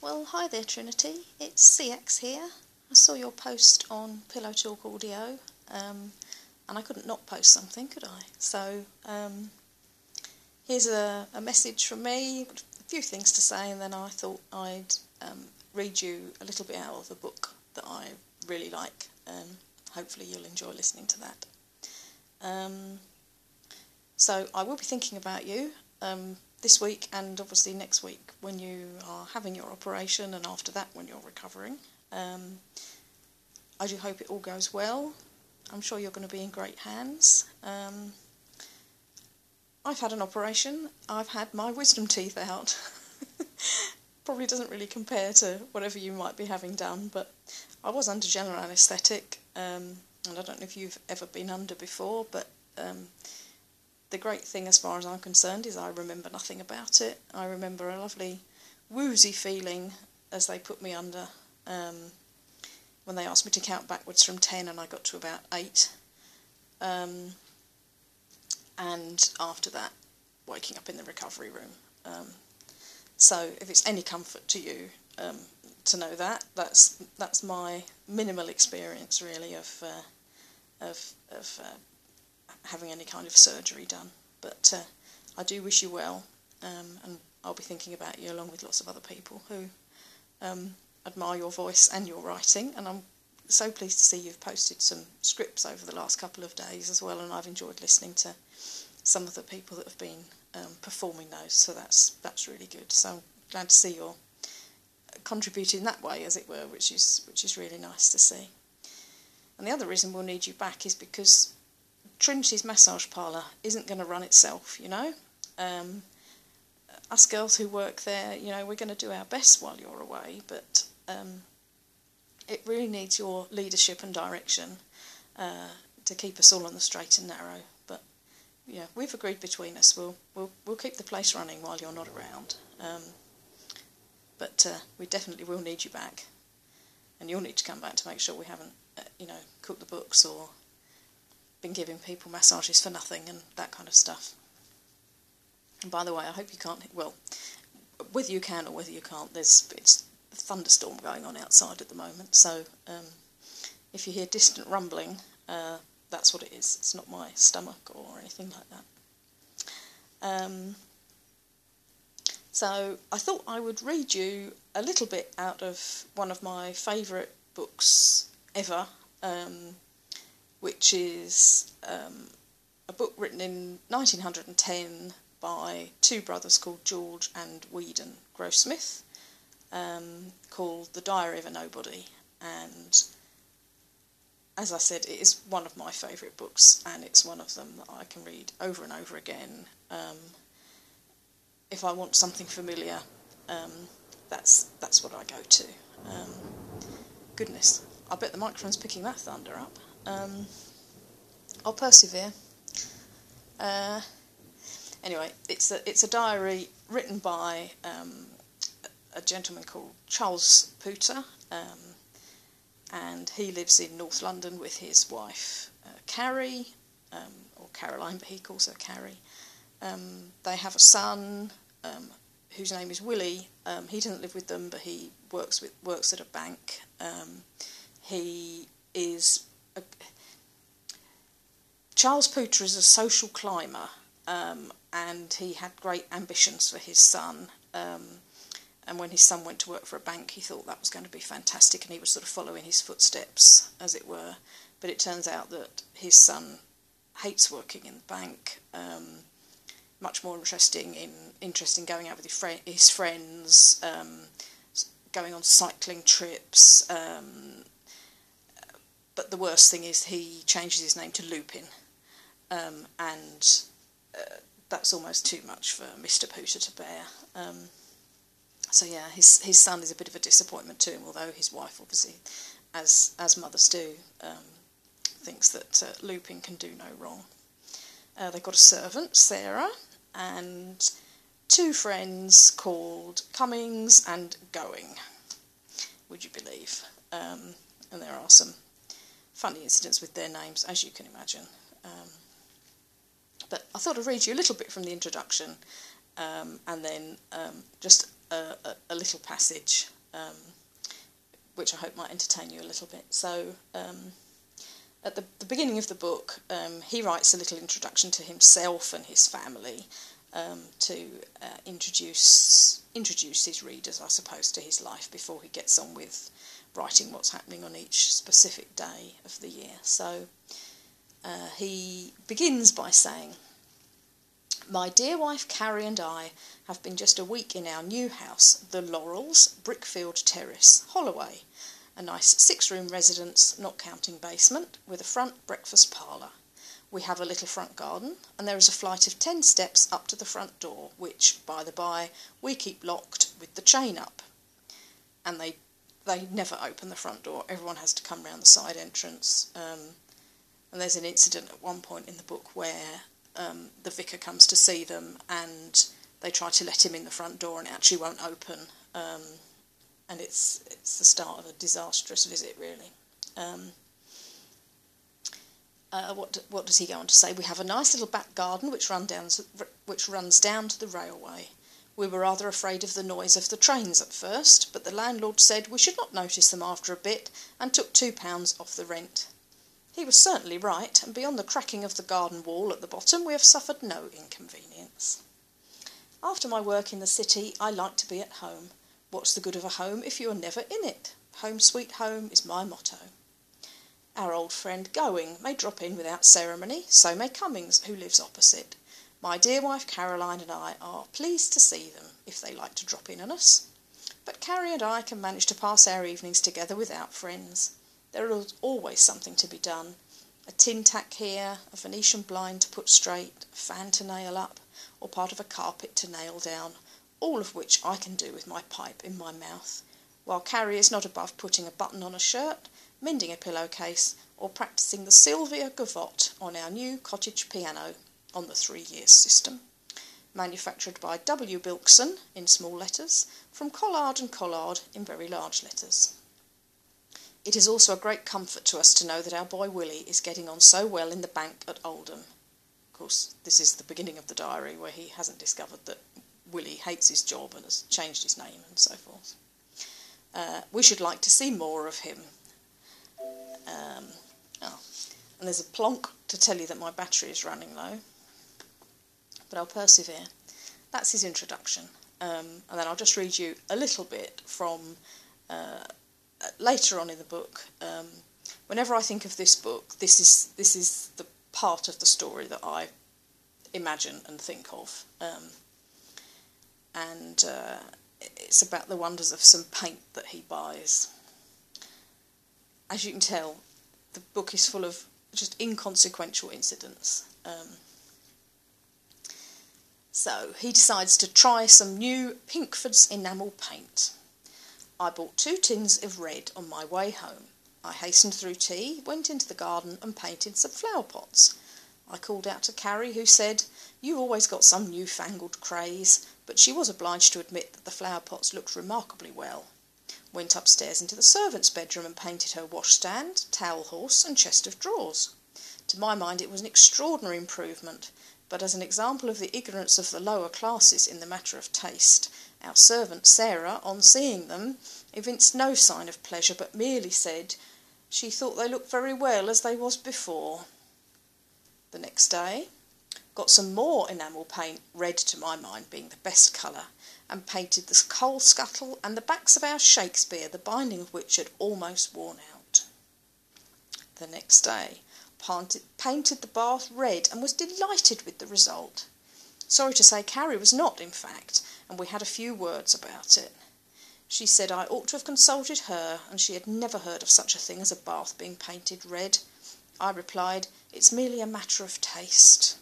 Well, hi there Trinity, it's CX here. I saw your post on Pillow Talk Audio and I couldn't not post something, could I? So here's a message from me, a few things to say, and then I thought I'd read you a little bit out of a book that I really like, and hopefully you'll enjoy listening to that. So I will be thinking about you this week and obviously next week when you are having your operation, and after that when you're recovering. I do hope it all goes well. I'm sure you're going to be in great hands. I've had an operation. I've had my wisdom teeth out. Probably doesn't really compare to whatever you might be having done, but I was under general anaesthetic, and I don't know if you've ever been under before, but the great thing as far as I'm concerned is I remember nothing about it. I remember a lovely woozy feeling as they put me under, when they asked me to count backwards from 10 and I got to about 8. And after that, waking up in the recovery room. So if it's any comfort to you to know that, that's my minimal experience really of having any kind of surgery done. But I do wish you well, and I'll be thinking about you along with lots of other people who admire your voice and your writing, and I'm so pleased to see you've posted some scripts over the last couple of days as well, and I've enjoyed listening to some of the people that have been performing those, so that's really good. So I'm glad to see you're contributing that way, as it were, which is really nice to see. And the other reason we'll need you back is because Trinity's massage parlour isn't going to run itself, you know. Us girls who work there, you know, we're going to do our best while you're away, but it really needs your leadership and direction to keep us all on the straight and narrow. But yeah, we've agreed between us we'll keep the place running while you're not around. But we definitely will need you back, and you'll need to come back to make sure we haven't, cooked the books or been giving people massages for nothing and that kind of stuff. And by the way, I hope you can't, well, whether you can or whether you can't, it's a thunderstorm going on outside at the moment, so if you hear distant rumbling, that's what it is. It's not my stomach or anything like that. So I thought I would read you a little bit out of one of my favourite books ever, which is a book written in 1910 by two brothers called George and Weedon Grossmith, called The Diary of a Nobody. And as I said, it is one of my favourite books, and it's one of them that I can read over and over again. If I want something familiar, that's what I go to. Goodness, I bet the microphone's picking that thunder up. I'll persevere. Anyway, it's a diary written by a gentleman called Charles Pooter, and he lives in North London with his wife Carrie, or Caroline, but he calls her Carrie. They have a son whose name is Willie. He doesn't live with them, but he works at a bank. He is Charles Pooter is a social climber, and he had great ambitions for his son. And when his son went to work for a bank, he thought that was going to be fantastic, and he was sort of following his footsteps, as it were. But it turns out that his son hates working in the bank. Much more interested in going out with his friends, going on cycling trips. But the worst thing is he changes his name to Lupin, and that's almost too much for Mr. Pooter to bear. So yeah, his son is a bit of a disappointment to him, although his wife obviously, as mothers do, thinks that Lupin can do no wrong. They've got a servant, Sarah, and two friends called Cummings and Going, would you believe? And there are some funny incidents with their names, as you can imagine. But I thought I'd read you a little bit from the introduction, and then just a little passage which I hope might entertain you a little bit. So at the beginning of the book, he writes a little introduction to himself and his family to introduce his readers, I suppose, to his life before he gets on with writing what's happening on each specific day of the year. So he begins by saying, "My dear wife Carrie and I have been just a week in our new house, the Laurels, Brickfield Terrace, Holloway, a nice 6-room residence, not counting basement, with a front breakfast parlour. We have a little front garden, and there is a flight of 10 steps up to the front door, which, by the by, we keep locked with the chain up." And they never open the front door. Everyone has to come round the side entrance. And there's an incident at one point in the book where the vicar comes to see them and they try to let him in the front door and it actually won't open. And it's the start of a disastrous visit, really. What does he go on to say? "We have a nice little back garden which runs down to the railway. We were rather afraid of the noise of the trains at first, but the landlord said we should not notice them after a bit and took £2 off the rent. He was certainly right, and beyond the cracking of the garden wall at the bottom we have suffered no inconvenience. After my work in the city I like to be at home. What's the good of a home if you are never in it? Home sweet home is my motto. Our old friend Going may drop in without ceremony, so may Cummings, who lives opposite. My dear wife Caroline and I are pleased to see them, if they like to drop in on us. But Carrie and I can manage to pass our evenings together without friends. There is always something to be done. A tin tack here, a Venetian blind to put straight, a fan to nail up, or part of a carpet to nail down, all of which I can do with my pipe in my mouth, while Carrie is not above putting a button on a shirt, mending a pillowcase, or practising the Sylvia Gavotte on our new cottage piano on the 3 years system, manufactured by W. Bilkson in small letters, from Collard and Collard in very large letters. It is also a great comfort to us to know that our boy Willie is getting on so well in the bank at Oldham." Of course, this is the beginning of the diary where he hasn't discovered that Willie hates his job and has changed his name and so forth. "We should like to see more of him." And there's a plonk to tell you that my battery is running low, but I'll persevere. That's his introduction. And then I'll just read you a little bit from later on in the book. Whenever I think of this book, this is the part of the story that I imagine and think of. And it's about the wonders of some paint that he buys. As you can tell, the book is full of just inconsequential incidents. So he decides to try some new Pinkford's enamel paint. "I bought 2 tins of red on my way home. I hastened through tea, went into the garden and painted some flower pots. I called out to Carrie, who said, 'You've always got some new-fangled craze,' but she was obliged to admit that the flower pots looked remarkably well. Went upstairs into the servants' bedroom and painted her washstand, towel horse and chest of drawers. To my mind it was an extraordinary improvement, but as an example of the ignorance of the lower classes in the matter of taste, our servant Sarah, on seeing them, evinced no sign of pleasure, but merely said she thought they looked very well as they was before. The next day, got some more enamel paint, red to my mind being the best colour, and painted the coal scuttle and the backs of our Shakespeare, the binding of which had almost worn out. The next day, painted the bath red and was delighted with the result. Sorry to say Carrie was not, in fact, and we had a few words about it. She said I ought to have consulted her, and she had never heard of such a thing as a bath being painted red. I replied, it's merely a matter of taste.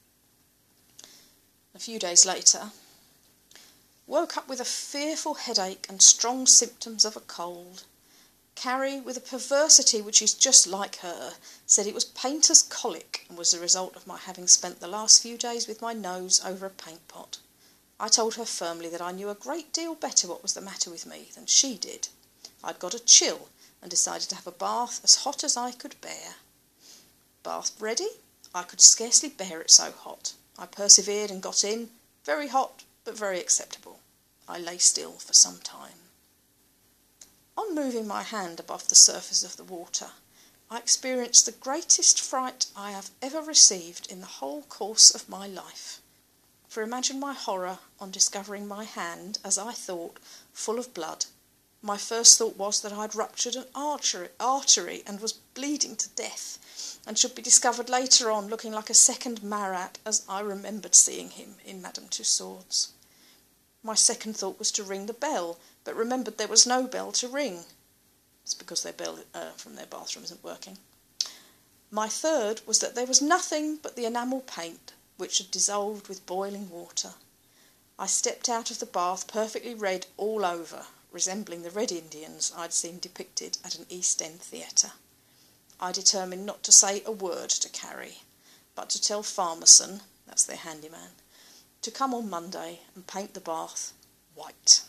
A few days later, woke up with a fearful headache and strong symptoms of a cold. Carrie, with a perversity which is just like her, said it was painter's colic and was the result of my having spent the last few days with my nose over a paint pot. I told her firmly that I knew a great deal better what was the matter with me than she did. I'd got a chill and decided to have a bath as hot as I could bear. Bath ready? I could scarcely bear it so hot. I persevered and got in, very hot but very acceptable. I lay still for some time. On moving my hand above the surface of the water, I experienced the greatest fright I have ever received in the whole course of my life. For imagine my horror on discovering my hand, as I thought, full of blood. My first thought was that I had ruptured an artery and was bleeding to death, and should be discovered later on looking like a second Marat, as I remembered seeing him in Madame Tussauds. My second thought was to ring the bell, but remembered there was no bell to ring. It's because their bell from their bathroom isn't working. My third was that there was nothing but the enamel paint, which had dissolved with boiling water. I stepped out of the bath perfectly red all over, resembling the Red Indians I'd seen depicted at an East End theatre. I determined not to say a word to Carrie, but to tell Farmerson, that's their handyman, to come on Monday and paint the bath white.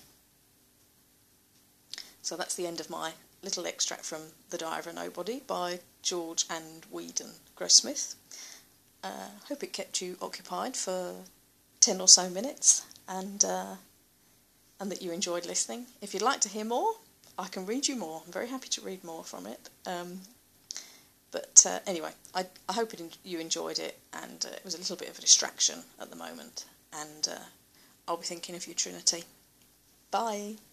So that's the end of my little extract from The Diary of a Nobody by George and Weedon Grossmith. Hope it kept you occupied for 10 or so minutes and that you enjoyed listening. If you'd like to hear more, I can read you more. I'm very happy to read more from it. But anyway, I hope you enjoyed it, and it was a little bit of a distraction at the moment. And I'll be thinking of you, Trinity. Bye.